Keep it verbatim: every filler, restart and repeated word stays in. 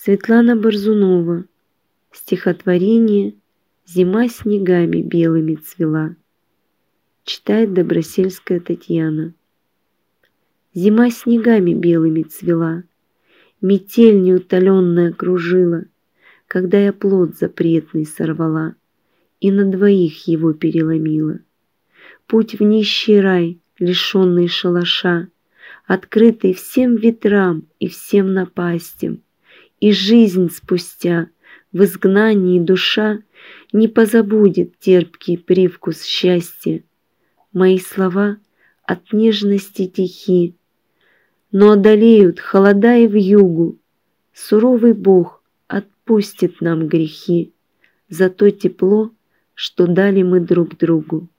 Светлана Борзунова. Стихотворение «Зима снегами белыми цвела». Читает Добросельская Татьяна. Зима снегами белыми цвела, метель неутоленная кружила, когда я плод запретный сорвала и на двоих его переломила. Путь в нищий рай, лишенный шалаша, открытый всем ветрам и всем напастям, и жизнь спустя в изгнании душа не позабудет терпкий привкус счастья. Мои слова от нежности тихи, но одолеют холода и вьюгу. Суровый Бог отпустит нам грехи за то тепло, что дали мы друг другу.